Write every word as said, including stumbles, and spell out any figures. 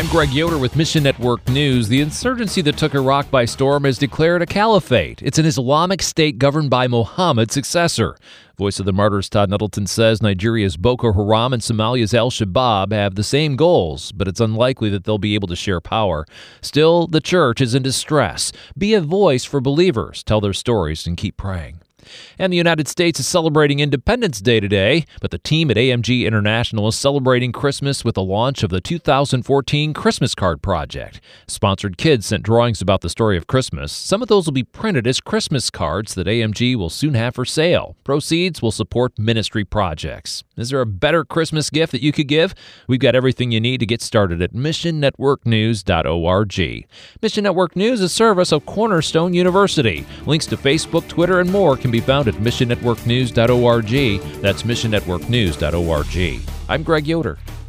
I'm Greg Yoder with Mission Network News. The insurgency that took Iraq by storm has declared a caliphate. It's an Islamic state governed by Muhammad's successor. Voice of the Martyrs Todd Nettleton says Nigeria's Boko Haram and Somalia's Al-Shabaab have the same goals, but it's unlikely that they'll be able to share power. Still, the church is in distress. Be a voice for believers, tell their stories, and keep praying. And the United States is celebrating Independence Day today, but the team at A M G International is celebrating Christmas with the launch of the two thousand fourteen Christmas Card Project. Sponsored Kids sent drawings about the story of Christmas. Some of those will be printed as Christmas cards that A M G will soon have for sale. Proceeds will support ministry projects. Is there a better Christmas gift that you could give? We've got everything you need to get started at mission network news dot org. Mission Network News is a service of Cornerstone University. Links to Facebook, Twitter, and more can be found at mission network news dot org. That's mission network news dot org. I'm Greg Yoder.